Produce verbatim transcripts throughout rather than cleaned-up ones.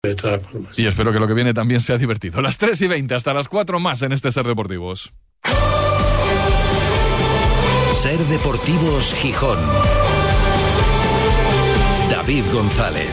De todas formas. Y espero que lo que viene también sea divertido. Las tres y veinte, hasta las cuatro más en este Ser Deportivos. Ser Deportivos Gijón. David González.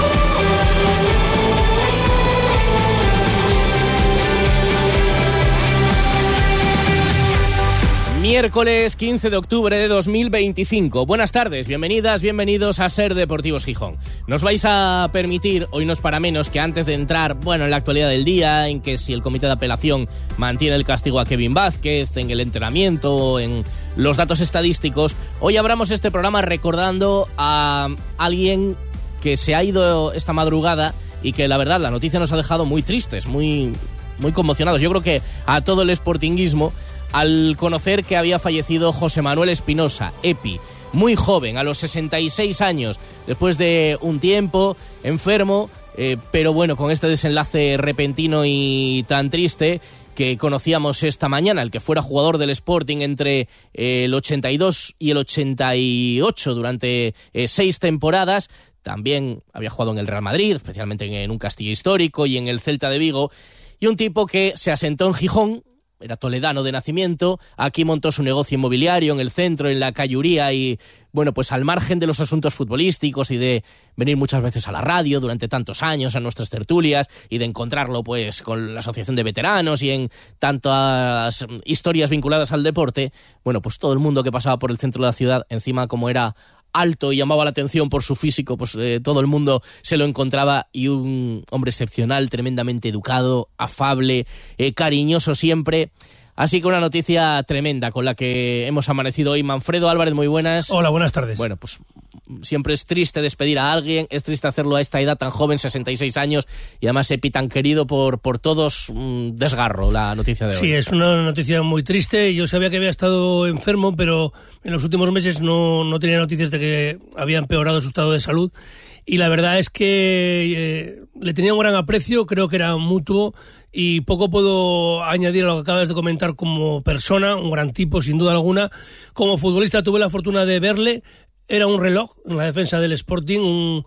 Miércoles quince de octubre de dos mil veinticinco. Buenas tardes, bienvenidas, bienvenidos a Ser Deportivos Gijón. Nos vais a permitir, hoy no es para menos, que antes de entrar, bueno, en la actualidad del día, en que si el comité de apelación mantiene el castigo a Kevin Vázquez, en el entrenamiento, en los datos estadísticos, hoy abramos este programa recordando a alguien que se ha ido esta madrugada y que la verdad la noticia nos ha dejado muy tristes, muy, muy conmocionados. Yo creo que a todo el sportinguismo, al conocer que había fallecido José Manuel Espinosa, Epi, muy joven, a los sesenta y seis años, después de un tiempo enfermo, eh, pero bueno, con este desenlace repentino y tan triste que conocíamos esta mañana, el que fuera jugador del Sporting entre eh, el ochenta y dos y el ochenta y ocho durante eh, seis temporadas. También había jugado en el Real Madrid, especialmente en un Castilla histórico y en el Celta de Vigo, y un tipo que se asentó en Gijón. Era toledano de nacimiento, aquí montó su negocio inmobiliario en el centro, en la Cayuría, y bueno, pues al margen de los asuntos futbolísticos y de venir muchas veces a la radio durante tantos años, a nuestras tertulias, y de encontrarlo pues con la Asociación de Veteranos y en tantas historias vinculadas al deporte, bueno, pues todo el mundo que pasaba por el centro de la ciudad, encima como era alto y llamaba la atención por su físico, pues eh, todo el mundo se lo encontraba, y un hombre excepcional, tremendamente educado, afable, eh, cariñoso siempre. Así que una noticia tremenda con la que hemos amanecido hoy. Manfredo Álvarez, muy buenas. Hola, buenas tardes. Bueno, pues siempre es triste despedir a alguien, es triste hacerlo a esta edad tan joven, sesenta y seis años, y además Epi tan querido por, por todos. Un desgarro la noticia de hoy. Sí, es una noticia muy triste. Yo sabía que había estado enfermo, pero en los últimos meses no, no tenía noticias de que había empeorado su estado de salud. Y la verdad es que eh, le tenía un gran aprecio, creo que era mutuo, y poco puedo añadir a lo que acabas de comentar como persona, un gran tipo sin duda alguna. Como futbolista tuve la fortuna de verle, era un reloj en la defensa del Sporting, un,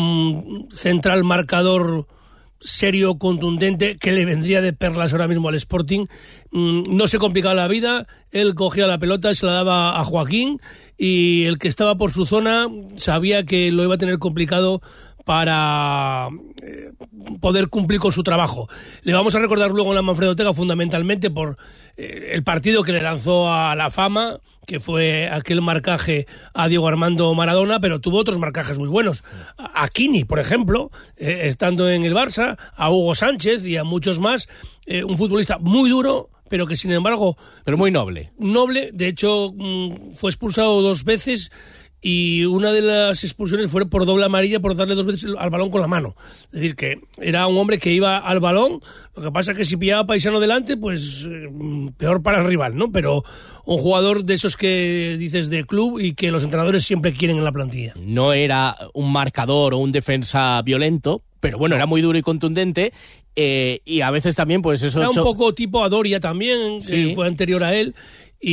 un central marcador serio, contundente, que le vendría de perlas ahora mismo al Sporting. No se complicaba la vida, él cogía la pelota y se la daba a Joaquín, y el que estaba por su zona sabía que lo iba a tener complicado para eh, poder cumplir con su trabajo. Le vamos a recordar luego en la Manfredoteca fundamentalmente por eh, el partido que le lanzó a la fama, que fue aquel marcaje a Diego Armando Maradona, pero tuvo otros marcajes muy buenos. A Kini, por ejemplo, eh, estando en el Barça, a Hugo Sánchez y a muchos más. Eh, un futbolista muy duro, pero que sin embargo... Pero muy noble. Noble, de hecho mmm, fue expulsado dos veces, y una de las expulsiones fue por doble amarilla por darle dos veces al balón con la mano. Es decir, que era un hombre que iba al balón, lo que pasa es que si pillaba paisano delante, pues eh, peor para el rival, ¿no? Pero un jugador de esos que dices de club y que los entrenadores siempre quieren en la plantilla. No era un marcador o un defensa violento, pero bueno, era muy duro y contundente, eh, y a veces también pues eso... Era un cho- poco tipo Adoria también, Sí. que fue anterior a él.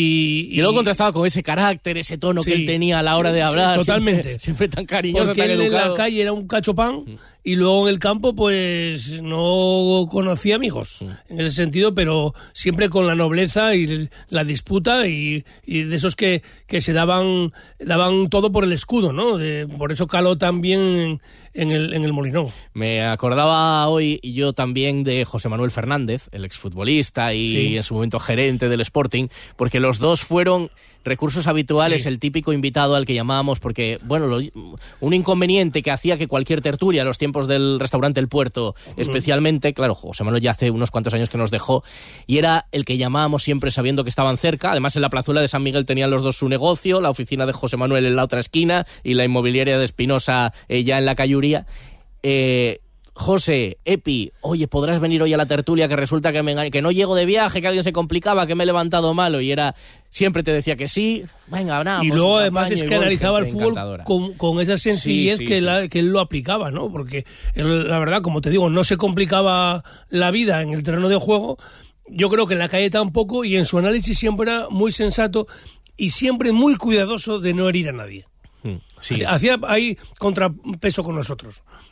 Y, Y luego contrastaba con ese carácter, ese tono Sí, que él tenía a la hora de hablar. sí, totalmente. Siempre, siempre tan cariñoso, porque tan él en educado. la calle era un cachopán, mm. y luego en el campo pues no conocía amigos, mm. en ese sentido, pero siempre con la nobleza y la disputa, y, y de esos que, que se daban daban todo por el escudo, ¿no? De, por eso caló también en, en, el, en el Molinón. Me acordaba hoy, y yo también, de José Manuel Fernández, el exfutbolista y Sí. en su momento gerente del Sporting, porque los dos fueron recursos habituales, Sí. el típico invitado al que llamábamos, porque, bueno, lo, un inconveniente que hacía que cualquier tertulia, a los tiempos del restaurante El Puerto, especialmente, claro, José Manuel ya hace unos cuantos años que nos dejó, y era el que llamábamos siempre sabiendo que estaban cerca. Además, en la plazuela de San Miguel tenían los dos su negocio, la oficina de José Manuel en la otra esquina y la inmobiliaria de Espinosa eh, ya en la Cayuría. Eh... José, Epi, oye, ¿podrás venir hoy a la tertulia? Que resulta que, me, que no llego de viaje, que alguien se complicaba, que me he levantado malo. Y era, siempre te decía que sí, venga, nada. Y pues luego un además apaño es y que gol, analizaba el gente fútbol encantadora. con, con esa sencillez Sí, sí, que, sí. la, que él lo aplicaba, ¿no? Porque él, la verdad, como te digo, no se complicaba la vida en el terreno de juego. Yo creo que en la calle tampoco, y en su análisis siempre era muy sensato y siempre muy cuidadoso de no herir a nadie. Sí. Hacía ahí contrapeso con nosotros.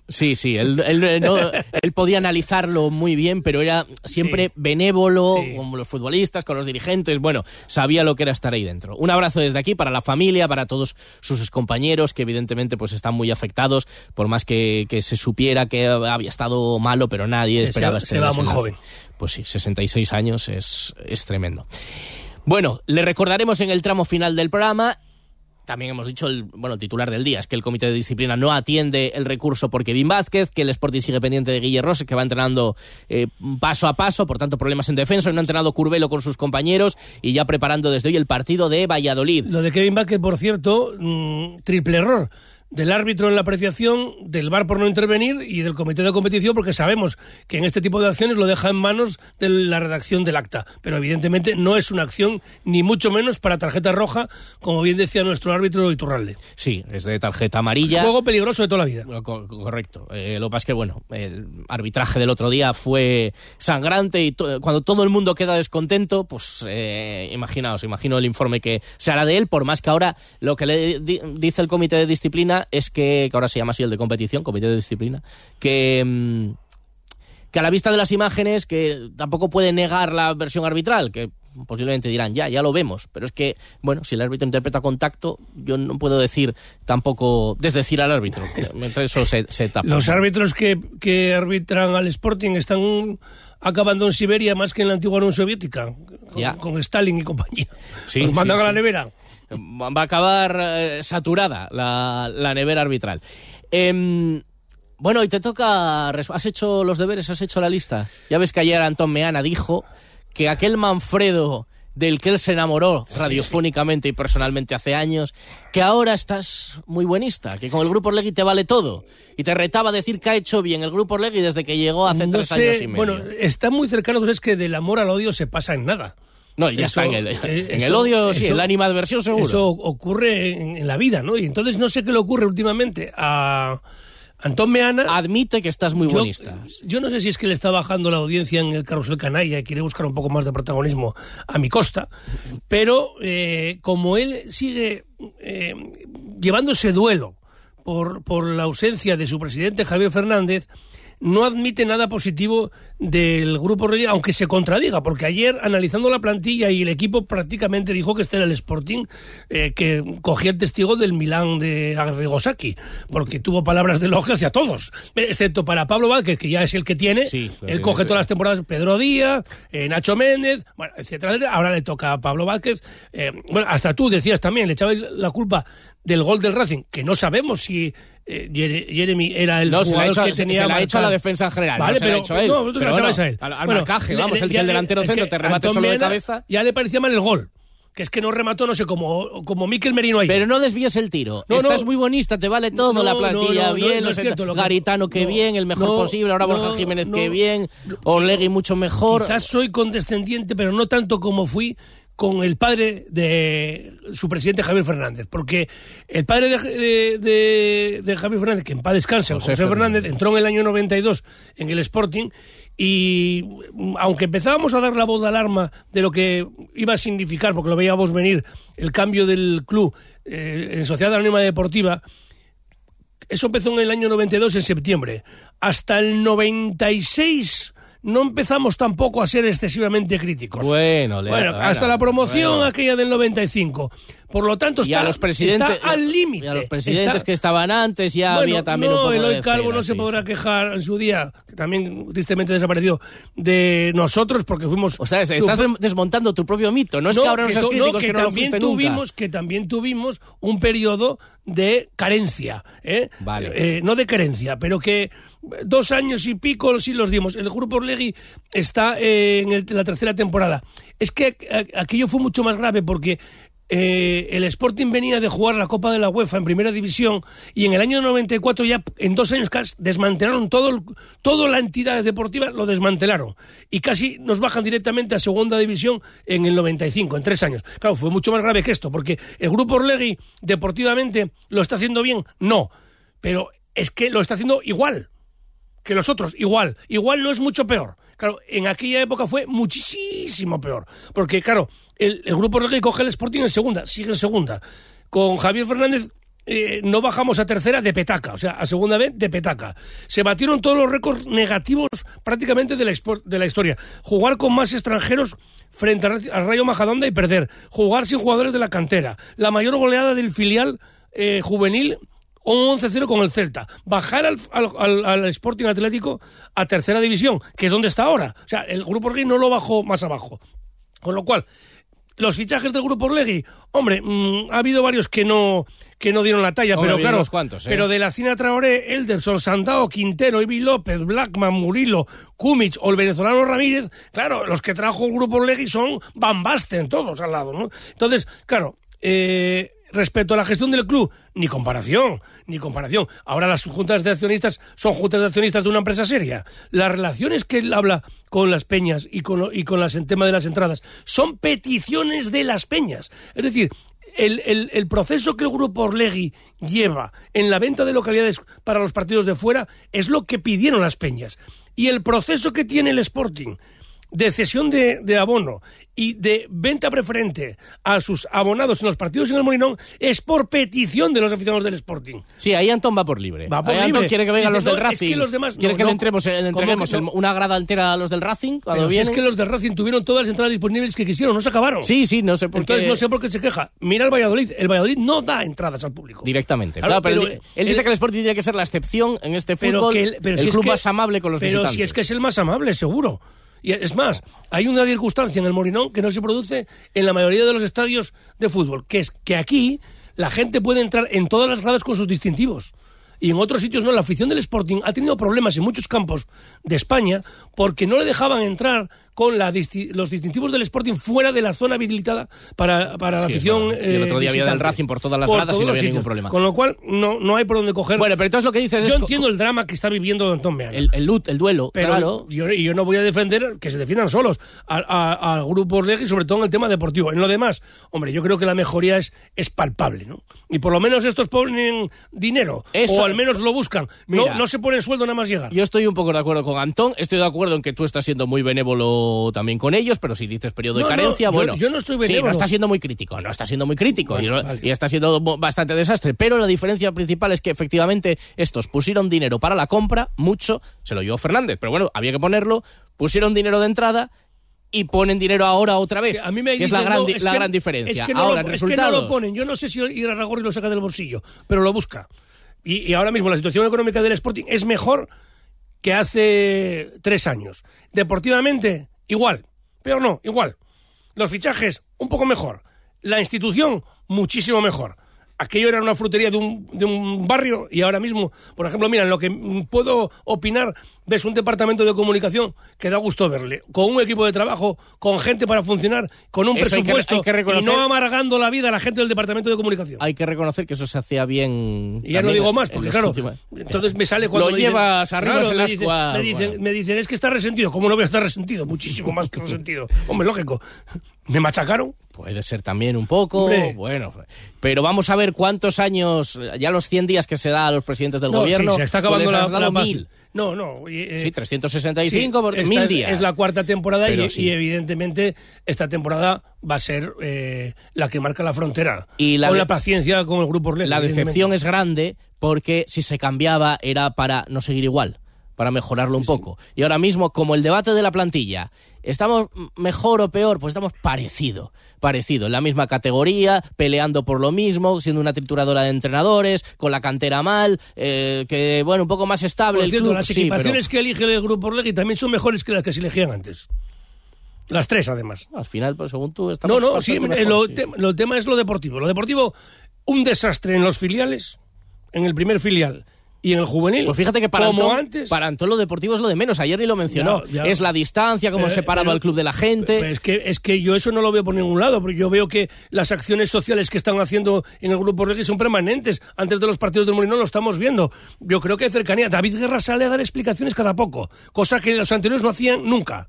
Sí, sí, él, él, no, él podía analizarlo muy bien, pero era siempre sí. benévolo sí. con los futbolistas, con los dirigentes, bueno, sabía lo que era estar ahí dentro. Un abrazo desde aquí para la familia, para todos sus compañeros, que evidentemente pues están muy afectados, por más que, que se supiera que había estado malo, pero nadie se esperaba se, este se va muy joven. Pues sí, sesenta y seis años es, es tremendo. Bueno, le recordaremos en el tramo final del programa. También hemos dicho, el bueno, el titular del día es que el Comité de Disciplina no atiende el recurso por Kevin Vázquez, que el Sporting sigue pendiente de Guille Rose, que va entrenando eh, paso a paso, por tanto problemas en defensa, no ha entrenado Curvelo con sus compañeros y ya preparando desde hoy el partido de Valladolid. Lo de Kevin Vázquez, por cierto, mmm, triple error. Del árbitro en la apreciación, del V A R por no intervenir y del comité de competición, porque sabemos que en este tipo de acciones lo deja en manos de la redacción del acta, pero evidentemente no es una acción ni mucho menos para tarjeta roja, como bien decía nuestro árbitro Iturralde. Sí, es de tarjeta amarilla. Es un juego peligroso de toda la vida. Co- correcto. Eh, lo que pasa es que, bueno, el arbitraje del otro día fue sangrante y to- cuando todo el mundo queda descontento, pues eh, imaginaos, imagino el informe que se hará de él, por más que ahora lo que le di- dice el comité de disciplina es que, que ahora se llama así el de competición, comité de disciplina, que, que a la vista de las imágenes, que tampoco puede negar la versión arbitral, que posiblemente dirán, ya, ya lo vemos, pero es que, bueno, si el árbitro interpreta contacto, yo no puedo decir tampoco, desdecir al árbitro, entonces eso se, se tapa. Los árbitros que, que arbitran al Sporting están acabando en Siberia más que en la antigua Unión Soviética, con, con Stalin y compañía. Sí, Los mandan sí, a la sí. nevera. Va a acabar eh, saturada la, la nevera arbitral. Eh, bueno, y te toca... ¿Has hecho los deberes? ¿Has hecho la lista? Ya ves que ayer Antón Meana dijo que aquel Manfredo del que él se enamoró radiofónicamente y personalmente hace años, que ahora estás muy buenista, que con el Grupo Orlegui te vale todo. Y te retaba a decir que ha hecho bien el Grupo Orlegui desde que llegó hace no tres sé, años y medio. Bueno, está muy cercano, pues es que del amor al odio se pasa en nada. No, ya eso, está en el, eh, en eso, el odio, sí, eso, en la animadversión seguro. Eso ocurre en, en la vida, ¿no? Y entonces no sé qué le ocurre últimamente a Antón Meana. Admite que estás muy yo, buenista. Yo no sé si es que le está bajando la audiencia en el Carrusel Canalla y quiere buscar un poco más de protagonismo a mi costa, pero eh, como él sigue eh, llevando ese duelo por, por la ausencia de su presidente Javier Fernández, no admite nada positivo del Grupo Orlegui, aunque se contradiga, porque ayer, analizando la plantilla y el equipo, prácticamente dijo que este era el Sporting eh, que cogía el testigo del Milán de Arrigosaki, porque tuvo palabras de elogio hacia todos, excepto para Pablo Vázquez, que ya es el que tiene, sí, él coge todas las temporadas, Pedro Díaz, eh, Nacho Méndez, bueno, etcétera, etcétera. Ahora le toca a Pablo Vázquez, eh, bueno, hasta tú decías también, le echabais la culpa del gol del Racing, que no sabemos si Eh, Jeremy era el no, jugador se la ha hecho, que tenía se la ha hecho a la defensa en general, vale, no se pero, la ha hecho a él. No, tú se la echabas a él. Al, al bueno, marcaje, vamos, le, el, el delantero es centro te remate Antón solo Meana, de cabeza. Ya le parecía mal el gol, que es que no remató, no sé, como, como Mikel Merino ahí. Pero no desvíes el tiro. No, Estás no, muy bonista, te vale todo, no, la plantilla, no, no, bien, no, no los es cierto, lo que, Garitano que no, bien, el mejor no, posible, ahora no, Borja Jiménez no, que bien, Orlegui mucho mejor. Quizás soy condescendiente, pero no tanto como fui con el padre de su presidente Javier Fernández, porque el padre de, de, de, de Javier Fernández, que en paz descanse, José, José Fernández, Fernández, entró en el año noventa y dos en el Sporting y aunque empezábamos a dar la voz de alarma de lo que iba a significar, porque lo veíamos venir, el cambio del club eh, en Sociedad Anónima Deportiva, eso empezó en el año noventa y dos, en septiembre. Hasta el noventa y seis no empezamos tampoco a ser excesivamente críticos. Bueno, le, bueno bueno, hasta la promoción bueno. aquella del noventa y cinco. Por lo tanto, está, los está al límite. Y a los presidentes está, que estaban antes ya bueno, había también no, un poco Eloy de Calvo cera, no se sí, podrá sí. quejar en su día, que también tristemente desapareció, de nosotros porque fuimos... O sea, estás super... desmontando tu propio mito. No es no, que ahora no que seas críticos, no, que, que no lo también fuiste tuvimos, nunca. Que también tuvimos un periodo de carencia, ¿eh? Vale. Eh, no de carencia, pero que dos años y pico sí los dimos. El Grupo Orlegui está eh, en, el, en la tercera temporada. Es que aquello fue mucho más grave porque eh, el Sporting venía de jugar la Copa de la UEFA en Primera División y en el año noventa y cuatro ya en dos años casi desmantelaron todo, toda la entidad deportiva, lo desmantelaron y casi nos bajan directamente a Segunda División en el noventa y cinco, en tres años. Claro, fue mucho más grave que esto porque el Grupo Orlegui deportivamente lo está haciendo bien, no, pero es que lo está haciendo igual que los otros, igual, igual no es mucho peor. Claro, en aquella época fue muchísimo peor, porque claro, el, el Grupo Orlegui coge el Sporting en segunda, sigue en segunda, con Javier Fernández eh, no bajamos a tercera de petaca, o sea, a segunda vez de petaca. Se batieron todos los récords negativos prácticamente de la, de la historia. Jugar con más extranjeros frente al Rayo Majadahonda y perder. Jugar sin jugadores de la cantera. La mayor goleada del filial eh, juvenil, un once cero con el Celta. Bajar al, al, al Sporting Atlético a tercera división, que es donde está ahora. O sea, el Grupo Orlegui no lo bajó más abajo. Con lo cual, los fichajes del Grupo Orlegui, hombre, mmm, ha habido varios que no que no dieron la talla, hombre, pero claro, cuantos, ¿eh? Pero de la Cina Traoré, Elderson, Sandao, Quintero, Ibi López, Blackman, Murilo, Kumic o el venezolano Ramírez, claro, los que trajo el Grupo Orlegui son Van Basten todos al lado, ¿no? Entonces, claro, eh... respecto a la gestión del club, ni comparación, ni comparación. Ahora las juntas de accionistas son juntas de accionistas de una empresa seria. Las relaciones que él habla con las peñas y con, y con las, el tema de las entradas son peticiones de las peñas. Es decir, el, el, el proceso que el Grupo Orlegui lleva en la venta de localidades para los partidos de fuera es lo que pidieron las peñas. Y el proceso que tiene el Sporting de cesión de, de abono y de venta preferente a sus abonados en los partidos en el Molinón es por petición de los aficionados del Sporting. Sí, ahí Antón va por libre. Va por ahí libre. Antón quiere que vengan Dice, los del no, Racing. Es que los demás, quiere no, que no, le entremos, le entreguemos que no? una grada entera a los del Racing cuando Pero si vienen. es que los del Racing tuvieron todas las entradas disponibles que quisieron, no se acabaron. Sí, sí, no sé por Entonces qué. no sé por qué se queja. Mira el Valladolid. El Valladolid no da entradas al público. Directamente. Claro, Claro, pero, pero él, él dice el, que el Sporting tiene que ser la excepción en este pero fútbol. Que el, pero el si club es que, más amable con los pero visitantes. Pero si es que es el más amable, seguro. Y es más, hay una circunstancia en el Molinón que no se produce en la mayoría de los estadios de fútbol, que es que aquí la gente puede entrar en todas las gradas con sus distintivos. Y en otros sitios no. La afición del Sporting ha tenido problemas en muchos campos de España porque no le dejaban entrar con la disti- los distintivos del Sporting fuera de la zona habilitada para, para la Sí, afición. bueno. Y el otro día eh, había del Racing por todas las por gradas y no había sitios. ningún problema. Con lo cual no, no hay por dónde coger. Bueno, pero entonces lo que dices Yo es... entiendo el drama que está viviendo Antón Meana. El, el, el duelo, Pero claro. yo, yo no voy a defender que se defiendan solos al, a, al Grupo Orlegui, sobre todo en el tema deportivo. En lo demás, hombre, yo creo que la mejoría es, es palpable, ¿no? Y por lo menos estos ponen dinero, Eso, o al menos lo buscan. Mira, no, no se ponen sueldo nada más llegar. Yo estoy un poco de acuerdo con Antón, estoy de acuerdo en que tú estás siendo muy benévolo también con ellos, pero si dices periodo No, de no, carencia, yo- bueno... yo no estoy Sí, benévolo. no está siendo muy crítico, no está siendo muy crítico, Bueno, y, no- vale. y está siendo bastante desastre, pero la diferencia principal es que efectivamente estos pusieron dinero para la compra, mucho, se lo llevó Fernández, pero bueno, había que ponerlo, pusieron dinero de entrada y ponen dinero ahora otra vez, Que a mí me que es la dicen, gran, no, di- es la que- gran diferencia. Es que, no ahora, lo, en es que no resultados... lo ponen. Yo no sé si Irarrágorri lo saca del bolsillo, pero lo busca. Y, y ahora mismo la situación económica del Sporting es mejor que hace tres años. Deportivamente, igual. Pero no, igual. Los fichajes, un poco mejor. La institución, muchísimo mejor. Aquello era una frutería de un, de un barrio y ahora mismo, por ejemplo, mira, en lo que puedo opinar, ves un departamento de comunicación que da gusto verle, con un equipo de trabajo, con gente para funcionar, con un Eso hay que- presupuesto hay que reconocer- y no amargando la vida a la gente del departamento de comunicación. Hay que reconocer que eso se hacía bien. Y ya no también digo más, en porque las claro, últimas- entonces me sale cuando Lo me dicen- llevas arriba claro, en me las dicen, cua- me, dicen, bueno. me dicen, es que está resentido. ¿Cómo no voy a estar resentido? Muchísimo más que resentido. Hombre, lógico. ¿Me machacaron? Puede ser también un poco, Hombre. bueno, pero vamos a ver cuántos años, ya los cien días que se da a los presidentes del No, gobierno, sí, se está acabando pues les la, has dado la paz. mil. No, no. eh, Sí, trescientos sesenta y cinco sí, por esta mil es, días. Es la cuarta temporada Pero y, sí. y evidentemente esta temporada va a ser eh, la que marca la frontera. Y la con de- la paciencia con el Grupo Orlegui. La decepción evidentemente. es grande porque si se cambiaba era para no seguir igual, para mejorarlo un poco. Y ahora mismo, como el debate de la plantilla, ¿estamos mejor o peor? Pues estamos parecido, parecido, en la misma categoría, peleando por lo mismo, siendo una trituradora de entrenadores, con la cantera mal, eh, que bueno, un poco más estable Por el cierto, club, las sí, equipaciones pero que elige el Grupo Orlegui también son mejores que las que se elegían antes. Las tres, además. al final, pues según tú, estamos No, no, sí, bastante eh, mejor, lo, sí, te- sí. lo tema es lo deportivo. Lo deportivo, un desastre en los filiales, en el primer filial y en el juvenil. Pues fíjate que para como Antón, antes. para Antón lo deportivo es lo de menos. Ayer ni lo mencionó. Ya, ya. Es la distancia, cómo Pero- he separado pero- al club de la gente. Pero es que es que yo eso no lo veo por ningún lado, porque yo veo que las acciones sociales que están haciendo en el Grupo Orlegui son permanentes. Antes de los partidos del Molinón lo estamos viendo. Yo creo que hay cercanía. David Guerra sale a dar explicaciones cada poco, cosa que los anteriores no hacían nunca.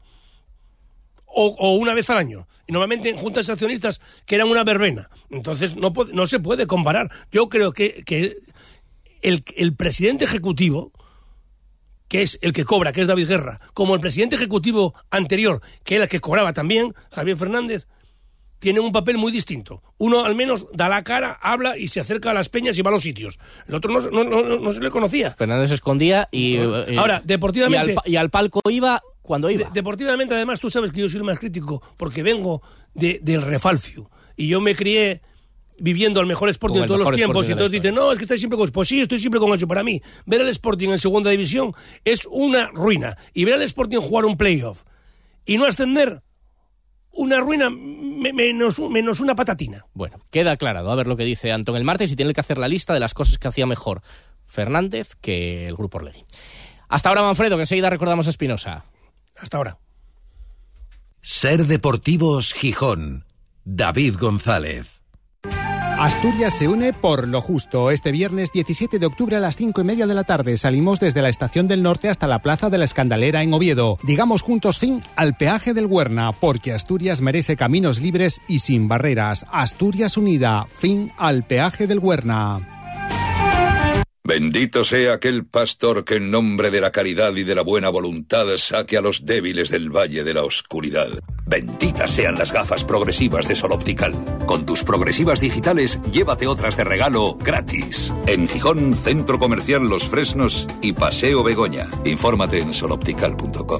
O, o una vez al año. Y normalmente en juntas accionistas que eran una verbena. Entonces no, puede- no se puede comparar. Yo creo que, que el, el presidente ejecutivo, que es el que cobra, que es David Guerra, como el presidente ejecutivo anterior, que era el que cobraba también, Javier Fernández, tienen un papel muy distinto. Uno al menos da la cara, habla y se acerca a las peñas y va a los sitios. El otro no, no, no, no se le conocía. Fernández se escondía y... Ahora, deportivamente... Y al, y al palco iba cuando iba. De, deportivamente, además, tú sabes que yo soy el más crítico porque vengo de, del refalcio. Y yo me crié viviendo al mejor Sporting de todos los tiempos. Y entonces dicen, no, es que estáis siempre con... Pues sí, estoy siempre con eso. Para mí, ver al Sporting en segunda división es una ruina. Y ver al Sporting jugar un playoff y no ascender... Una ruina menos, menos una patatina. Bueno, queda aclarado. A ver lo que dice Antón el martes y tiene que hacer la lista de las cosas que hacía mejor Fernández que el Grupo Orlegui. Hasta ahora, Manfredo, que enseguida recordamos a Espinosa. Hasta ahora. Ser Deportivos Gijón. David González. Asturias se une por lo justo. Este viernes diecisiete de octubre a las cinco y media de la tarde salimos desde la Estación del Norte hasta la Plaza de la Escandalera en Oviedo. Digamos juntos fin al peaje del Huerna, porque Asturias merece caminos libres y sin barreras. Asturias unida, fin al peaje del Huerna. Bendito sea aquel pastor que en nombre de la caridad y de la buena voluntad saque a los débiles del valle de la oscuridad. Benditas sean las gafas progresivas de Sol Optical. Con tus progresivas digitales, llévate otras de regalo gratis. En Gijón, Centro Comercial Los Fresnos y Paseo Begoña. Infórmate en sol optical punto com.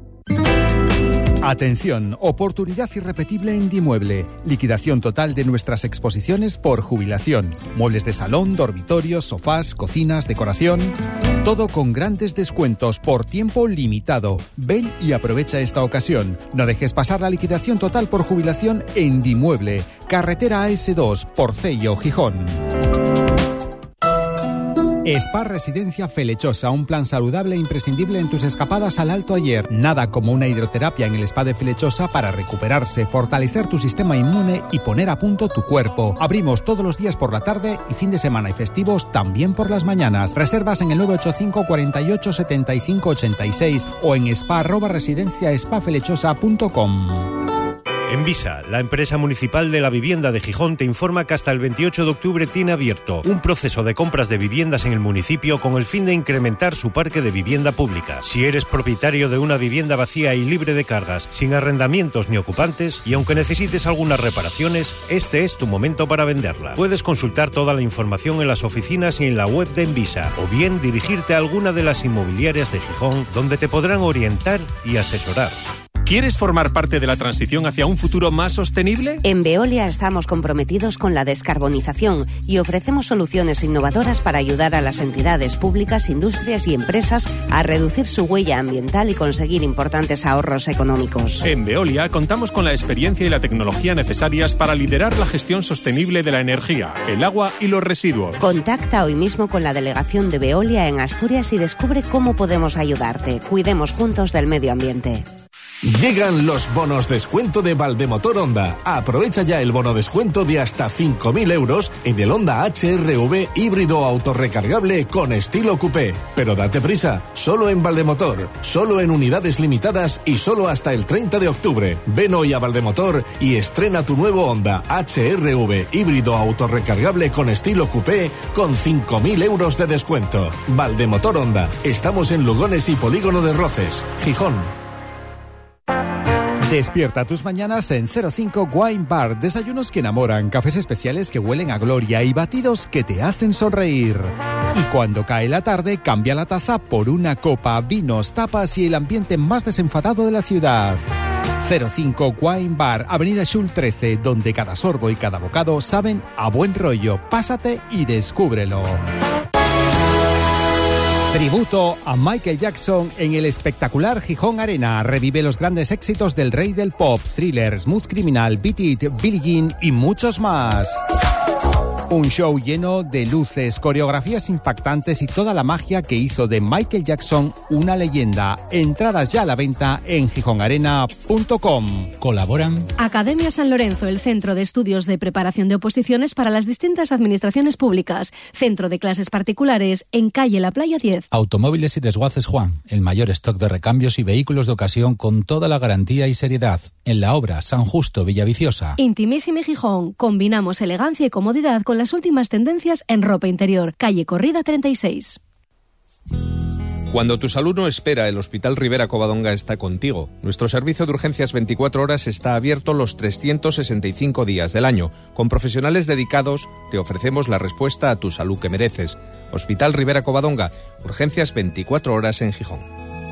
Atención, oportunidad irrepetible en Dimueble. Liquidación total de nuestras exposiciones por jubilación. Muebles de salón, dormitorios, sofás, cocinas, decoración. Todo con grandes descuentos por tiempo limitado. Ven y aprovecha esta ocasión. No dejes pasar la liquidación total por jubilación en Dimueble. Carretera A S dos, Porcello, Gijón. Spa Residencia Felechosa, un plan saludable e imprescindible en tus escapadas al Alto Ayer. Nada como una hidroterapia en el Spa de Felechosa para recuperarse, fortalecer tu sistema inmune y poner a punto tu cuerpo. Abrimos todos los días por la tarde y fin de semana y festivos también por las mañanas. Reservas en el nueve ocho cinco, cuarenta y ocho, setenta y cinco, ochenta y seis o en spa arroba residencia spa felechosa punto com. Envisa, la empresa municipal de la vivienda de Gijón, te informa que hasta el veintiocho de octubre tiene abierto un proceso de compras de viviendas en el municipio con el fin de incrementar su parque de vivienda pública. Si eres propietario de una vivienda vacía y libre de cargas, sin arrendamientos ni ocupantes, y aunque necesites algunas reparaciones, este es tu momento para venderla. Puedes consultar toda la información en las oficinas y en la web de Envisa, o bien dirigirte a alguna de las inmobiliarias de Gijón, donde te podrán orientar y asesorar. ¿Quieres formar parte de la transición hacia un futuro más sostenible? En Veolia estamos comprometidos con la descarbonización y ofrecemos soluciones innovadoras para ayudar a las entidades públicas, industrias y empresas a reducir su huella ambiental y conseguir importantes ahorros económicos. En Veolia contamos con la experiencia y la tecnología necesarias para liderar la gestión sostenible de la energía, el agua y los residuos. Contacta hoy mismo con la delegación de Veolia en Asturias y descubre cómo podemos ayudarte. Cuidemos juntos del medio ambiente. Llegan los bonos descuento de Valdemotor Honda. Aprovecha ya el bono descuento de hasta cinco mil euros en el Honda H R V híbrido autorrecargable con estilo coupé. Pero date prisa, solo en Valdemotor, solo en unidades limitadas y solo hasta el treinta de octubre. Ven hoy a Valdemotor y estrena tu nuevo Honda H R V híbrido autorrecargable con estilo coupé con cinco mil euros de descuento. Valdemotor Honda. Estamos en Lugones y Polígono de Roces, Gijón. Despierta tus mañanas en cero cinco Wine Bar. Desayunos que enamoran, cafés especiales que huelen a gloria y batidos que te hacen sonreír. Y cuando cae la tarde, cambia la taza por una copa, vinos, tapas y el ambiente más desenfadado de la ciudad. cero cinco Wine Bar, Avenida Schul trece, donde cada sorbo y cada bocado saben a buen rollo. Pásate y descúbrelo. Tributo a Michael Jackson en el espectacular Gijón Arena. Revive los grandes éxitos del rey del pop, Thriller, Smooth Criminal, Beat It, Billie Jean y muchos más. Un show lleno de luces, coreografías impactantes y toda la magia que hizo de Michael Jackson una leyenda. Entradas ya a la venta en gijón arena punto com. Colaboran Academia San Lorenzo, el centro de estudios de preparación de oposiciones para las distintas administraciones públicas. Centro de clases particulares en calle La Playa diez. Automóviles y Desguaces Juan, el mayor stock de recambios y vehículos de ocasión con toda la garantía y seriedad. En la obra San Justo, Villaviciosa. Intimissimi Gijón, combinamos elegancia y comodidad con las últimas tendencias en ropa interior. Calle Corrida treinta y seis. Cuando tu salud no espera, el Hospital Rivera Covadonga está contigo. Nuestro servicio de urgencias veinticuatro horas está abierto los trescientos sesenta y cinco días del año. Con profesionales dedicados, te ofrecemos la respuesta a tu salud que mereces. Hospital Rivera Covadonga, urgencias veinticuatro horas en Gijón.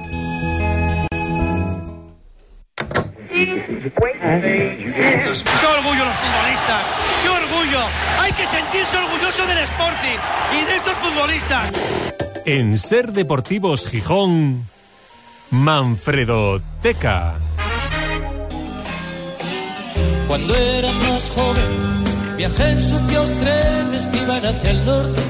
¡Qué orgullo los futbolistas! ¡Qué orgullo! Hay que sentirse orgulloso del Sporting y de estos futbolistas. En Ser Deportivos Gijón, Manfredo Teca. Cuando era más joven, viajé en sucios trenes que iban hacia el norte.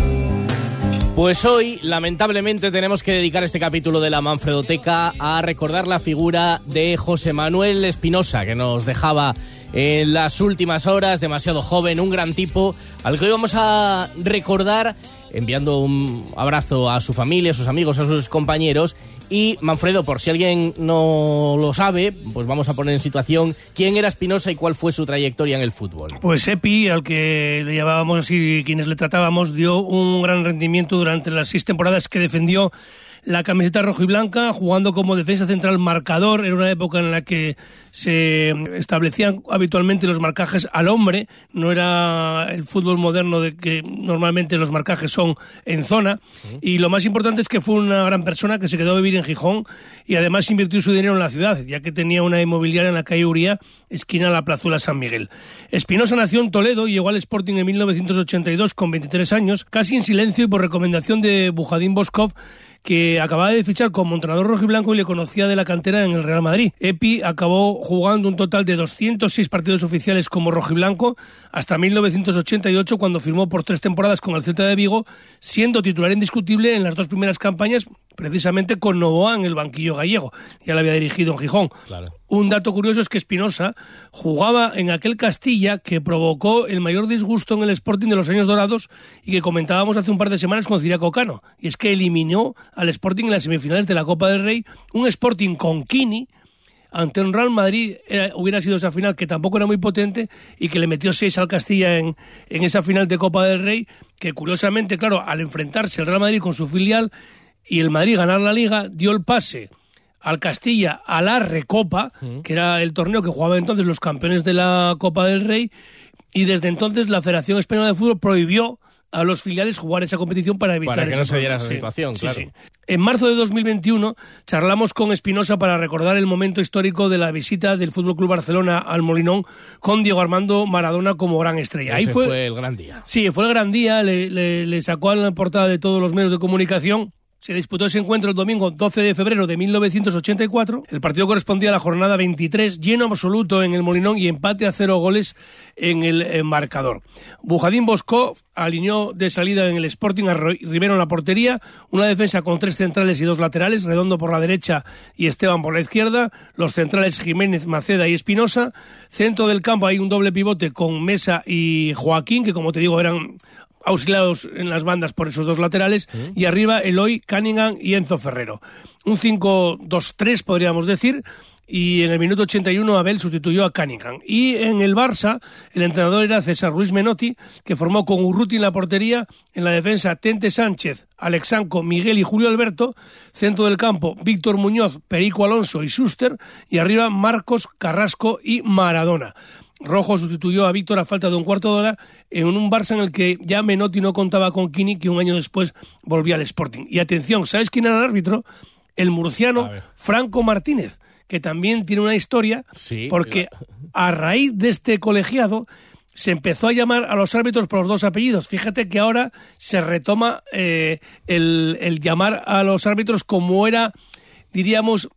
Pues hoy, lamentablemente, tenemos que dedicar este capítulo de la Manfredoteca a recordar la figura de José Manuel Espinosa, que nos dejaba en las últimas horas, demasiado joven, un gran tipo, al que hoy vamos a recordar enviando un abrazo a su familia, a sus amigos, a sus compañeros. Y, Manfredo, por si alguien no lo sabe, pues vamos a poner en situación quién era Espinosa y cuál fue su trayectoria en el fútbol. Pues Epi, al que le llamábamos así, quienes le tratábamos, dio un gran rendimiento durante las seis temporadas que defendió la camiseta rojo y blanca, jugando como defensa central marcador. Era una época en la que se establecían habitualmente los marcajes al hombre, no era el fútbol moderno de que normalmente los marcajes son en zona. Uh-huh. Y lo más importante es que fue una gran persona que se quedó a vivir en Gijón y además invirtió su dinero en la ciudad, ya que tenía una inmobiliaria en la calle Uría, esquina la Plazuela San Miguel. Espinosa nació en Toledo y llegó al Sporting en mil novecientos ochenta y dos con veintitrés años, casi en silencio y por recomendación de Bujadín Boskov, que acababa de fichar como entrenador rojiblanco y le conocía de la cantera en el Real Madrid. Epi acabó jugando un total de doscientos seis partidos oficiales como rojiblanco hasta mil novecientos ochenta y ocho, cuando firmó por tres temporadas con el Celta de Vigo, siendo titular indiscutible en las dos primeras campañas, precisamente con Novoa en el banquillo gallego. Ya la había dirigido en Gijón. Claro. Un dato curioso es que Espinosa jugaba en aquel Castilla que provocó el mayor disgusto en el Sporting de los años dorados y que comentábamos hace un par de semanas con Ciriaco Cano. Y es que eliminó al Sporting en las semifinales de la Copa del Rey, un Sporting con Kini ante un Real Madrid. Era, hubiera sido esa final que tampoco era muy potente y que le metió seis al Castilla en, en esa final de Copa del Rey, que curiosamente, claro, al enfrentarse el Real Madrid con su filial y el Madrid ganar la Liga, dio el pase al Castilla a la Recopa, uh-huh. que era el torneo que jugaban entonces los campeones de la Copa del Rey, y desde entonces la Federación Española de Fútbol prohibió a los filiales jugar esa competición para evitar para que esa no se diera esa sí, situación, sí, claro. Sí. En marzo de dos mil veintiuno charlamos con Espinosa para recordar el momento histórico de la visita del F C Barcelona al Molinón con Diego Armando Maradona como gran estrella. Ese Ahí fue, fue el gran día. Sí, fue el gran día, le, le, le sacó a la portada de todos los medios de comunicación. Se disputó ese encuentro el domingo doce de febrero de mil novecientos ochenta y cuatro. El partido correspondía a la jornada veintitrés, lleno absoluto en el Molinón y empate a cero goles en el marcador. Bujadín Boskov alineó de salida en el Sporting a Rivero en la portería, una defensa con tres centrales y dos laterales, Redondo por la derecha y Esteban por la izquierda, los centrales Jiménez, Maceda y Espinosa. Centro del campo hay un doble pivote con Mesa y Joaquín, que como te digo eran auxiliados en las bandas por esos dos laterales, ¿sí? Y arriba Eloy, Cunningham y Enzo Ferrero. Un cinco dos tres podríamos decir, y en el minuto ochenta y uno Abel sustituyó a Cunningham. Y en el Barça, el entrenador era César Luis Menotti, que formó con Urruti en la portería, en la defensa Tente Sánchez, Alexanco, Miguel y Julio Alberto, centro del campo Víctor Muñoz, Perico Alonso y Schuster, y arriba Marcos, Carrasco y Maradona. Rojo sustituyó a Víctor a falta de un cuarto de hora en un Barça en el que ya Menotti no contaba con Kini, que un año después volvía al Sporting. Y atención, ¿sabes quién era el árbitro? El murciano Franco Martínez, que también tiene una historia, sí, porque a raíz de este colegiado se empezó a llamar a los árbitros por los dos apellidos. Fíjate que ahora se retoma eh, el, el llamar a los árbitros como era, diríamos,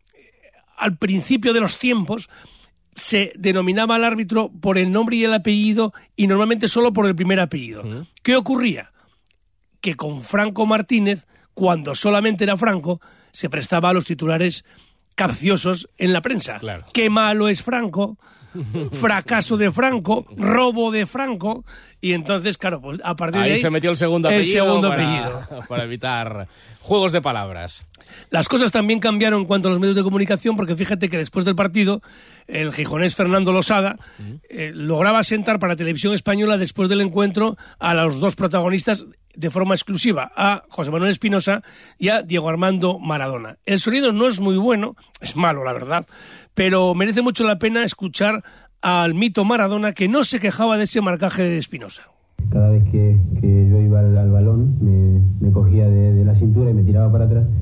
al principio de los tiempos. Se denominaba al árbitro por el nombre y el apellido y normalmente solo por el primer apellido. Uh-huh. ¿Qué ocurría? Que con Franco Martínez, cuando solamente era Franco, se prestaba a los titulares capciosos en la prensa. Claro. Qué malo es Franco, fracaso de Franco, robo de Franco, y entonces, claro, pues a partir ahí de ahí... se metió el segundo apellido, el segundo para, apellido. para evitar juegos de palabras. Las cosas también cambiaron en cuanto a los medios de comunicación, porque fíjate que después del partido, el gijonés Fernando Losada eh, lograba sentar para Televisión Española, después del encuentro, a los dos protagonistas de forma exclusiva, a José Manuel Espinosa y a Diego Armando Maradona. El sonido no es muy bueno, es malo la verdad, pero merece mucho la pena escuchar al mito Maradona, que no se quejaba de ese marcaje de Espinosa. Cada vez que, que yo iba al, al balón me, me cogía de, de la cintura y me tiraba para atrás,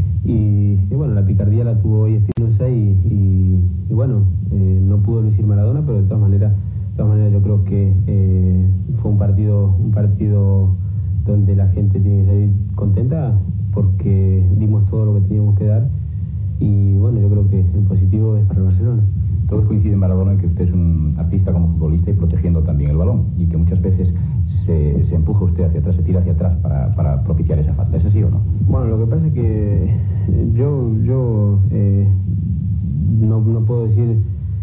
y, y bueno, la picardía la tuvo hoy Espinosa, y, y, y bueno, eh, no pudo lucir Maradona, pero de todas maneras, de todas maneras yo creo que eh, fue un partido, un partido donde la gente tiene que salir contenta, porque dimos todo lo que teníamos que dar, y bueno, yo creo que el positivo es para el Barcelona. Todos coinciden, Maradona, en que usted es un artista como futbolista y protegiendo también el balón, y que muchas veces se, se empuja usted hacia atrás, se tira hacia atrás para, para propiciar esa falta. ¿Es así o no? Bueno, lo que pasa es que yo, yo eh, no, no puedo decir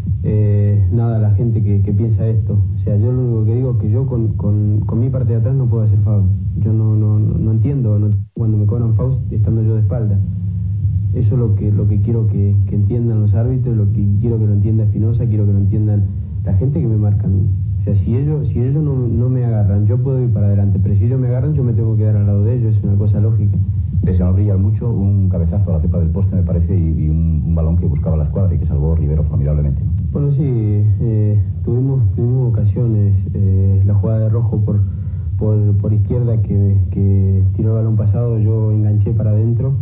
eh, nada a la gente que, que piensa esto. O sea, yo lo único que digo es que yo con, con, con mi parte de atrás no puedo hacer foul. Yo no, no, no, no entiendo no, cuando me cobran foul estando yo de espalda. Eso es lo que, lo que quiero que, que entiendan los árbitros, lo que quiero que lo entienda Espinosa, quiero que lo entiendan la gente que me marca a mí. O sea, si ellos, si ellos no, no me agarran, yo puedo ir para adelante, pero si ellos me agarran, yo me tengo que quedar al lado de ellos, es una cosa lógica. Pese a no brillar mucho, un cabezazo a la cepa del poste, me parece, y, y un, un balón que buscaba la escuadra y que salvó Rivero formidablemente. Bueno, sí, eh, tuvimos, tuvimos ocasiones, eh, la jugada de Rojo por, por, por izquierda que, que tiró el balón pasado, yo enganché para adentro,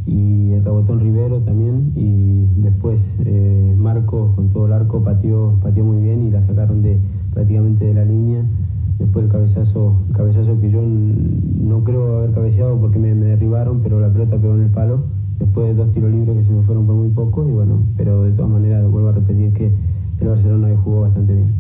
y rebotó en Rivero también, y después eh, Marco con todo el arco pateó, pateó muy bien y la sacaron de prácticamente de la línea. Después el cabezazo, el cabezazo que yo no creo haber cabeceado porque me, me derribaron, pero la pelota pegó en el palo, después de dos tiros libres que se me fueron por muy poco, y bueno, pero de todas maneras vuelvo a repetir que el Barcelona hoy jugó bastante bien.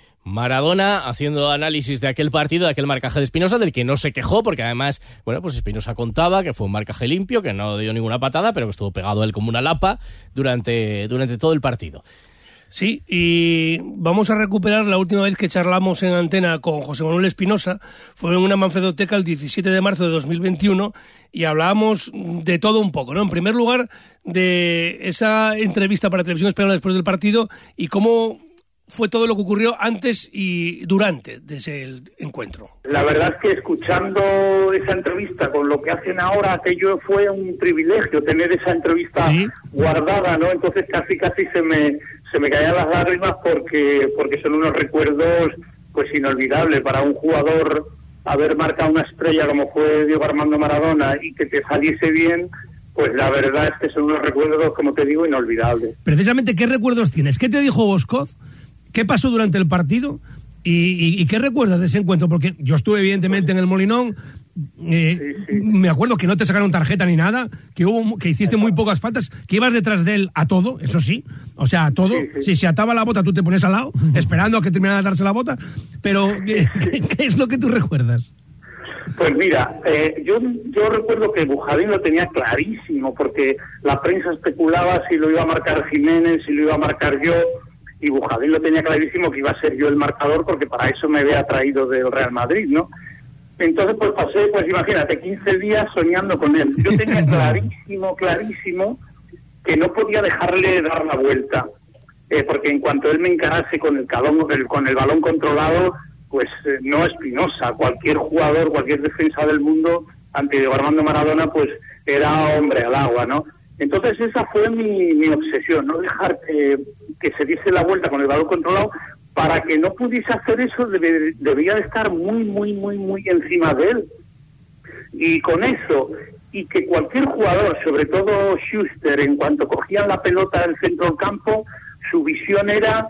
Maradona haciendo análisis de aquel partido, de aquel marcaje de Espinosa, del que no se quejó, porque además, bueno, pues Espinosa contaba que fue un marcaje limpio, que no dio ninguna patada, pero que estuvo pegado él como una lapa durante, durante todo el partido. Sí, y vamos a recuperar la última vez que charlamos en antena con José Manuel Espinosa. Fue en una manfredoteca el diecisiete de marzo de dos mil veintiuno, y hablábamos de todo un poco, ¿no? En primer lugar, de esa entrevista para Televisión Española después del partido, y cómo fue todo lo que ocurrió antes y durante de ese encuentro. La verdad es que escuchando esa entrevista con lo que hacen ahora, aquello fue un privilegio tener esa entrevista ¿sí? guardada, ¿no? Entonces casi casi se me se me caían las lágrimas porque porque son unos recuerdos pues inolvidables para un jugador. Haber marcado una estrella como fue Diego Armando Maradona y que te saliese bien, pues la verdad es que son unos recuerdos, como te digo, inolvidables. Precisamente, ¿qué recuerdos tienes? ¿Qué te dijo Boscoz? ¿Qué pasó durante el partido? ¿Y, y, y qué recuerdas de ese encuentro? Porque yo estuve evidentemente en el Molinón, eh, sí, sí. me acuerdo que no te sacaron tarjeta ni nada, que hubo que hiciste muy pocas faltas, que ibas detrás de él a todo, eso sí, o sea, a todo. Sí, sí. Si se ataba la bota, tú te pones al lado, esperando a que terminara de darse la bota, pero ¿qué, qué es lo que tú recuerdas? Pues mira, eh, yo yo recuerdo que Bujadín lo tenía clarísimo, porque la prensa especulaba si lo iba a marcar Jiménez, si lo iba a marcar yo, y Bujadín lo tenía clarísimo que iba a ser yo el marcador, porque para eso me había traído del Real Madrid, ¿no? Entonces pues pasé, pues imagínate, quince días soñando con él. Yo tenía clarísimo, clarísimo que no podía dejarle dar la vuelta, eh, porque en cuanto él me encarase con el, calón, el con el balón controlado, pues eh, no Espinosa, cualquier jugador, cualquier defensa del mundo ante Diego Armando Maradona, pues era hombre al agua, ¿no? Entonces esa fue mi, mi obsesión, no dejar que, que se diese la vuelta con el balón controlado. Para que no pudiese hacer eso debe, debía de estar muy, muy, muy, muy encima de él. Y con eso, y que cualquier jugador, sobre todo Schuster, en cuanto cogían la pelota del centro del campo, su visión era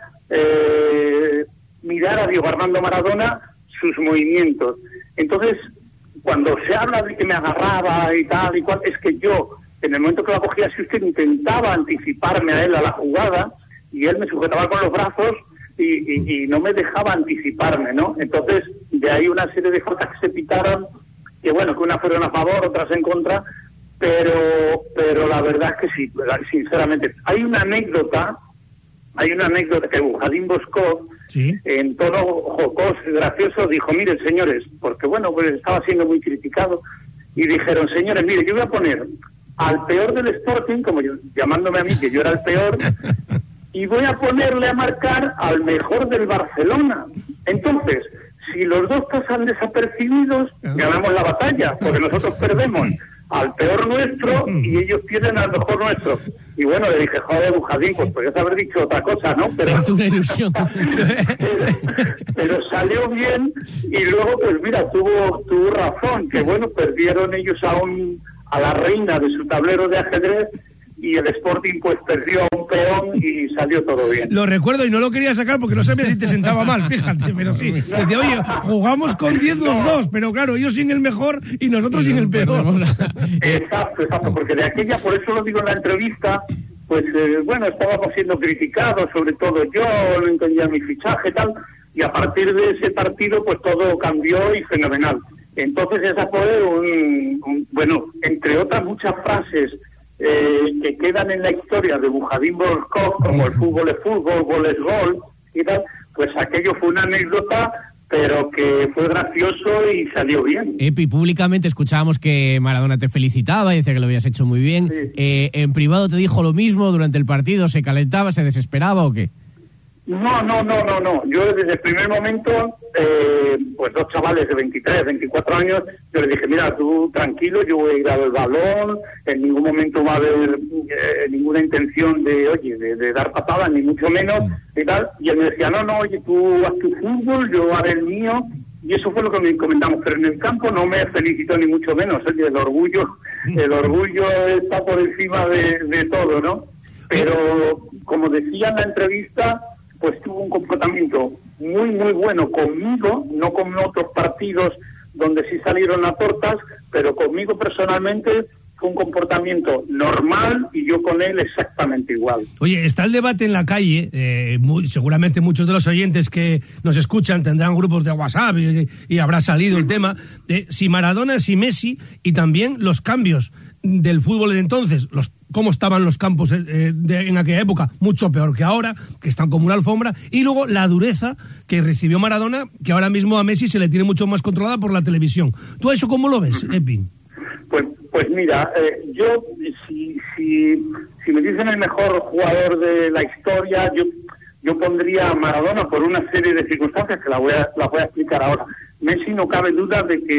eh, mirar a Diego Armando Maradona sus movimientos. Entonces, cuando se habla de que me agarraba y tal y cual, es que yo, en el momento que la cogía Schuster, intentaba anticiparme a él a la jugada, y él me sujetaba con los brazos y, y, y no me dejaba anticiparme, ¿no? Entonces, de ahí una serie de faltas que se pitaron, que bueno, que unas fueron a favor, otras en contra, pero pero la verdad es que sí, sinceramente. Hay una anécdota hay una anécdota que Bujadín Boskov, ¿sí?, en tono jocoso y gracioso, dijo, miren, señores, porque bueno, pues estaba siendo muy criticado, y dijeron, señores, mire, yo voy a poner al peor del Sporting, como yo, llamándome a mí, que yo era el peor, y voy a ponerle a marcar al mejor del Barcelona. Entonces, si los dos pasan desapercibidos, ganamos la batalla, porque nosotros perdemos al peor nuestro y ellos pierden al mejor nuestro. Y bueno, le dije, joder, Bujadín, pues podrías haber dicho otra cosa, ¿no? Pero es una ilusión. pero, pero salió bien y luego, pues mira, tuvo, tuvo razón, que bueno, perdieron ellos a, un, a la reina de su tablero de ajedrez y el Sporting pues perdió a un peón y salió todo bien. Lo recuerdo y no lo quería sacar porque no sabía si te sentaba mal, fíjate, pero sí. Decía, oye, jugamos con diez los dos, pero claro, ellos sin el mejor y nosotros sin el peor. Exacto, exacto, porque de aquella, por eso lo digo en la entrevista, pues eh, bueno, estábamos siendo criticados, sobre todo yo, no entendía mi fichaje y tal, y a partir de ese partido pues todo cambió y fenomenal. Entonces esa fue un, un bueno, entre otras muchas frases Eh, que quedan en la historia de Bujadín Boskov, como el fútbol es fútbol, gol es gol y tal, pues aquello fue una anécdota, pero que fue gracioso y salió bien. Epi, públicamente escuchábamos que Maradona te felicitaba y decía que lo habías hecho muy bien. Sí. Eh, ¿En privado te dijo lo mismo durante el partido? ¿Se calentaba, se desesperaba o qué? No, no, no, no, no. Yo desde el primer momento, eh, pues dos chavales de veintitrés, veinticuatro años, yo les dije, mira, tú tranquilo, yo voy a ir al balón, en ningún momento va a haber eh, ninguna intención de, oye, de, de dar patadas, ni mucho menos, y tal. Y él me decía, no, no, oye, tú haz tu fútbol, yo haré el mío, y eso fue lo que me comentamos. Pero en el campo no me felicitó ni mucho menos, oye, el orgullo, el orgullo está por encima de, de todo, ¿no? Pero, como decía en la entrevista, pues tuvo un comportamiento muy, muy bueno conmigo, no con otros partidos donde sí salieron a tortas, pero conmigo personalmente fue un comportamiento normal y yo con él exactamente igual. Oye, está el debate en la calle, eh, muy, seguramente muchos de los oyentes que nos escuchan tendrán grupos de WhatsApp y, y habrá salido el tema de si Maradona, si Messi, y también los cambios del fútbol de entonces, los cómo estaban los campos eh, de, en aquella época, mucho peor que ahora, que están como una alfombra, y luego la dureza que recibió Maradona, que ahora mismo a Messi se le tiene mucho más controlada por la televisión. ¿Tú eso cómo lo ves, Epi? Pues, pues mira, eh, yo, si, si, si me dicen el mejor jugador de la historia, yo, yo pondría a Maradona por una serie de circunstancias que la voy a, la voy a explicar ahora. Messi, no cabe duda de que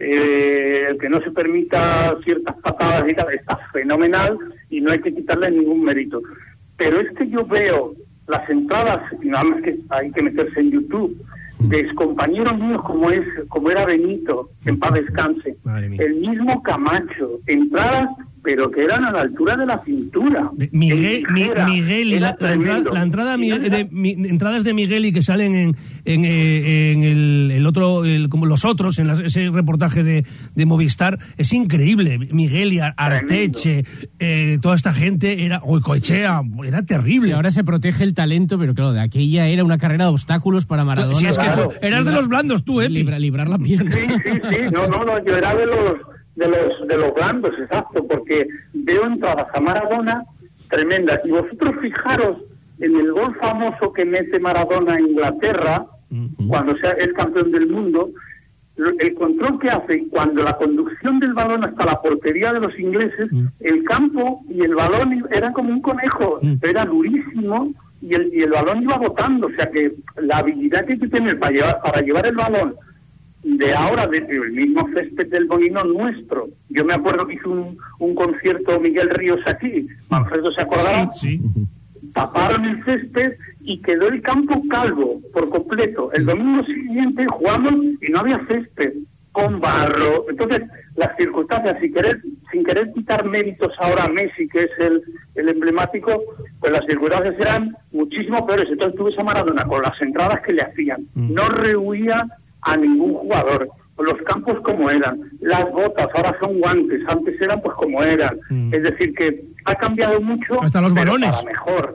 eh, el que no se permita ciertas patadas y tal está fenomenal y no hay que quitarle ningún mérito. Pero es que yo veo las entradas, y nada más que hay que meterse en YouTube, de compañeros míos como es como era Benito, en paz descanse, el mismo Camacho, entradas pero que eran a la altura de la cintura. Miguel, mi, Miguel y la, la, entrada, la entrada de, de, mi, entradas de Miguel y que salen en, en, eh, en el, el otro, el, como los otros, en la, ese reportaje de, de Movistar, es increíble. Miguel y Arteche, eh, toda esta gente, era Goicoechea, era terrible. Sí, ahora se protege el talento, pero claro, de aquella era una carrera de obstáculos para Maradona. Sí, es que claro. tú eras libra, de los blandos tú, ¿eh? Libra, librar la pierna. Sí, sí, sí, no, no, no, yo era de los de los de los blandos, exacto, porque veo entradas a Maradona tremendas. Y vosotros fijaros en el gol famoso que mete Maradona a Inglaterra, uh-huh. cuando sea, es campeón del mundo, el control que hace cuando la conducción del balón hasta la portería de los ingleses, uh-huh. el campo y el balón eran como un conejo, uh-huh. era durísimo y el, y el balón iba botando, o sea que la habilidad que hay que tener para llevar, para llevar el balón de ahora, desde el mismo césped del Molino nuestro. Yo me acuerdo que hizo un, un concierto Miguel Ríos aquí, Manfredo se acordará, sí, sí. Taparon el césped y quedó el campo calvo por completo. El domingo siguiente jugamos y no había césped, con barro. Entonces, las circunstancias, sin querer, sin querer quitar méritos ahora a Messi, que es el, el emblemático, pues las circunstancias eran muchísimo peores. Entonces tuve esa Maradona con las entradas que le hacían. No rehuía a ningún jugador, los campos como eran, las botas ahora son guantes, antes eran pues como eran, mm. es decir que ha cambiado mucho, hasta los balones para mejor.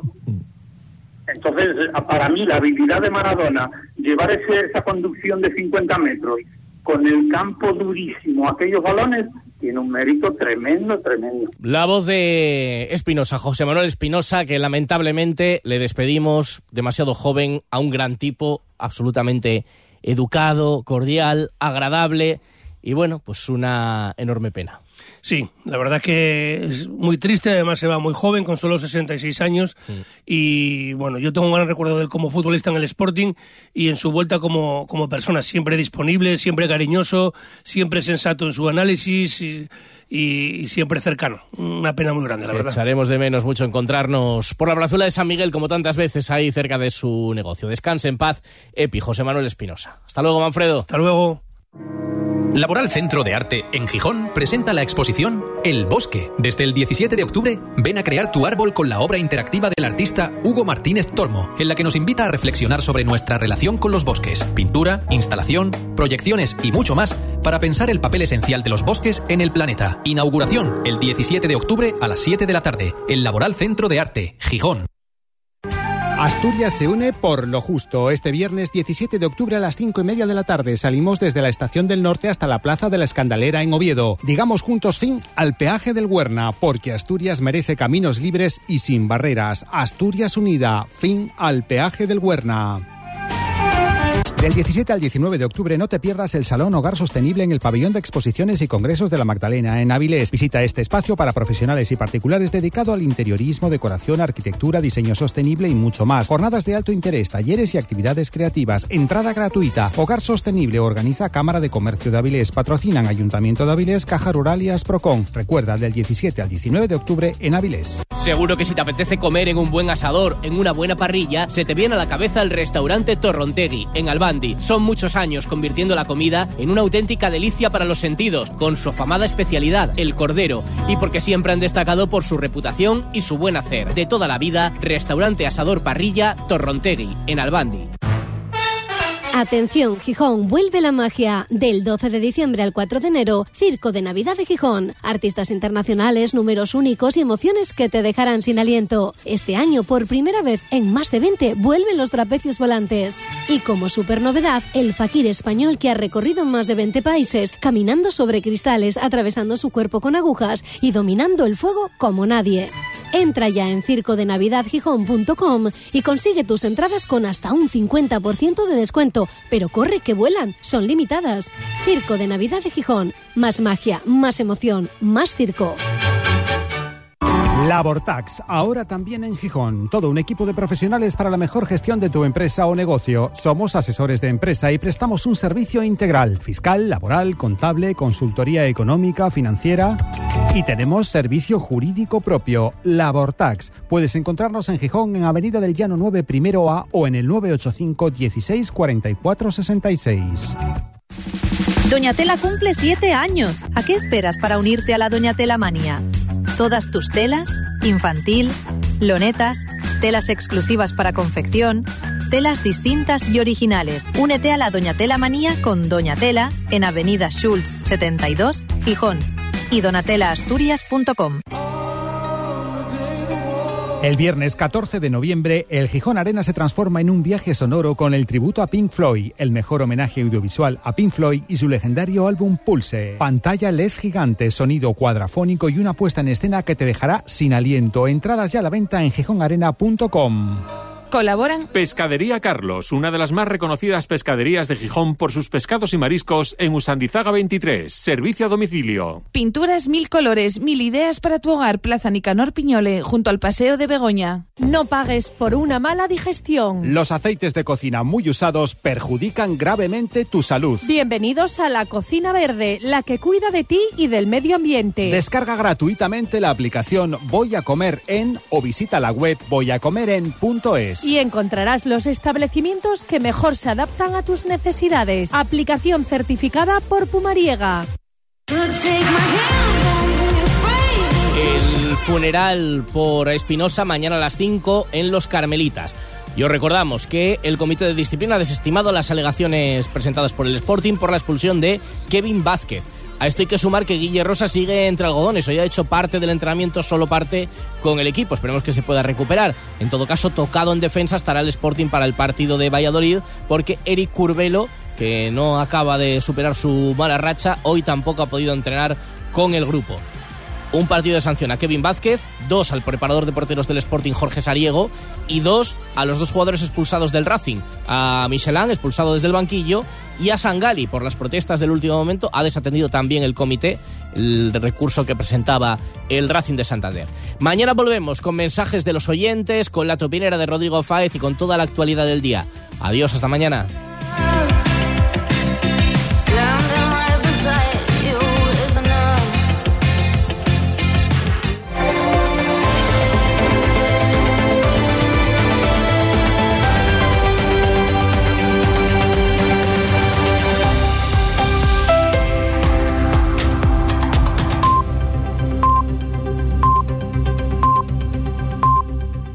Entonces para mí la habilidad de Maradona, llevar ese, esa conducción de cincuenta metros con el campo durísimo, aquellos balones, tiene un mérito tremendo, tremendo. La voz de Espinosa, José Manuel Espinosa, que lamentablemente le despedimos demasiado joven, a un gran tipo, absolutamente educado, cordial, agradable, y bueno, pues una enorme pena. Sí, la verdad que es muy triste, además se va muy joven, con solo sesenta y seis años, mm. y bueno, yo tengo un gran recuerdo de él como futbolista en el Sporting y en su vuelta como, como persona, siempre disponible, siempre cariñoso, siempre sensato en su análisis y, y, y siempre cercano. Una pena muy grande, la verdad. Echaremos de menos mucho encontrarnos por la plazuela de San Miguel, como tantas veces, ahí cerca de su negocio. Descanse en paz, Epi, José Manuel Espinosa. Hasta luego, Manfredo. Hasta luego. Laboral Centro de Arte en Gijón presenta la exposición El Bosque. Desde el diecisiete de octubre, ven a crear tu árbol con la obra interactiva del artista Hugo Martínez Tormo, en la que nos invita a reflexionar sobre nuestra relación con los bosques, pintura, instalación, proyecciones y mucho más para pensar el papel esencial de los bosques en el planeta. Inauguración el diecisiete de octubre a las siete de la tarde, en Laboral Centro de Arte, Gijón. Asturias se une por lo justo. Este viernes diecisiete de octubre a las cinco y media de la tarde salimos desde la Estación del Norte hasta la Plaza de la Escandalera en Oviedo. Digamos juntos fin al peaje del Huerna, porque Asturias merece caminos libres y sin barreras. Asturias unida, fin al peaje del Huerna. Del diecisiete al diecinueve de octubre no te pierdas el Salón Hogar Sostenible en el Pabellón de Exposiciones y Congresos de la Magdalena, en Avilés. Visita este espacio para profesionales y particulares dedicado al interiorismo, decoración, arquitectura, diseño sostenible y mucho más. Jornadas de alto interés, talleres y actividades creativas. Entrada gratuita. Hogar Sostenible organiza Cámara de Comercio de Avilés. Patrocinan Ayuntamiento de Avilés, Caja Rural y Asprocon. Recuerda, del diecisiete al diecinueve de octubre en Avilés. Seguro que si te apetece comer en un buen asador, en una buena parrilla, se te viene a la cabeza el restaurante Torrontegui, en Albandi. Son muchos años convirtiendo la comida en una auténtica delicia para los sentidos, con su afamada especialidad, el cordero, y porque siempre han destacado por su reputación y su buen hacer. De toda la vida, restaurante asador parrilla Torrontegui, en Albandi. Atención, Gijón, vuelve la magia. Del doce de diciembre al cuatro de enero, Circo de Navidad de Gijón. Artistas internacionales, números únicos y emociones que te dejarán sin aliento. Este año, por primera vez en más de veinte, vuelven los trapecios volantes. Y como super novedad, el faquir español que ha recorrido más de veinte países, caminando sobre cristales, atravesando su cuerpo con agujas y dominando el fuego como nadie. Entra ya en circo de navidad gijón punto com y consigue tus entradas con hasta un cincuenta por ciento de descuento. Pero corre que vuelan, son limitadas. Circo de Navidad de Gijón. Más magia, más emoción, más circo. Labortax, ahora también en Gijón. Todo un equipo de profesionales para la mejor gestión de tu empresa o negocio. Somos asesores de empresa y prestamos un servicio integral: fiscal, laboral, contable, consultoría económica, financiera. Y tenemos servicio jurídico propio, Labortax. Puedes encontrarnos en Gijón, en Avenida del Llano nueve, primero A, o en el nueve ocho cinco, dieciséis, cuarenta y cuatro, sesenta y seis. Doñatela cumple siete años. ¿A qué esperas para unirte a la Doñatela Manía? Todas tus telas, infantil, lonetas, telas exclusivas para confección, telas distintas y originales. Únete a la Doñatela Manía con Doñatela en Avenida Schultz setenta y dos, Gijón, y donatela asturias punto com. El viernes catorce de noviembre, el Gijón Arena se transforma en un viaje sonoro con el tributo a Pink Floyd, el mejor homenaje audiovisual a Pink Floyd y su legendario álbum Pulse. Pantalla L E D gigante, sonido cuadrafónico y una puesta en escena que te dejará sin aliento. Entradas ya a la venta en gijón arena punto com. Colaboran Pescadería Carlos, una de las más reconocidas pescaderías de Gijón por sus pescados y mariscos en Usandizaga veintitrés. Servicio a domicilio. Pinturas Mil Colores, Mil Ideas para tu hogar. Plaza Nicanor Piñole, junto al Paseo de Begoña. No pagues por una mala digestión. Los aceites de cocina muy usados perjudican gravemente tu salud. Bienvenidos a la Cocina Verde, la que cuida de ti y del medio ambiente. Descarga gratuitamente la aplicación Voy a Comer En o visita la web voy a comer en punto es. Y encontrarás los establecimientos que mejor se adaptan a tus necesidades. Aplicación certificada por Pumariega. El funeral por Espinosa mañana a las cinco en Los Carmelitas. Y os recordamos que el Comité de Disciplina ha desestimado las alegaciones presentadas por el Sporting por la expulsión de Kevin Vázquez. A esto hay que sumar que Guille Rosa sigue entre algodones. Hoy ha hecho parte del entrenamiento, solo parte con el equipo. Esperemos que se pueda recuperar. En todo caso, tocado en defensa estará el Sporting para el partido de Valladolid, porque Eric Curbelo, que no acaba de superar su mala racha, hoy tampoco ha podido entrenar con el grupo. Un partido de sanción a Kevin Vázquez, dos al preparador de porteros del Sporting Jorge Sariego y dos a los dos jugadores expulsados del Racing, a Michelán, expulsado desde el banquillo, y a Sangali por las protestas del último momento. Ha desatendido también el comité el recurso que presentaba el Racing de Santander. Mañana volvemos con mensajes de los oyentes, con la topinera de Rodrigo Fáez y con toda la actualidad del día. Adiós, hasta mañana.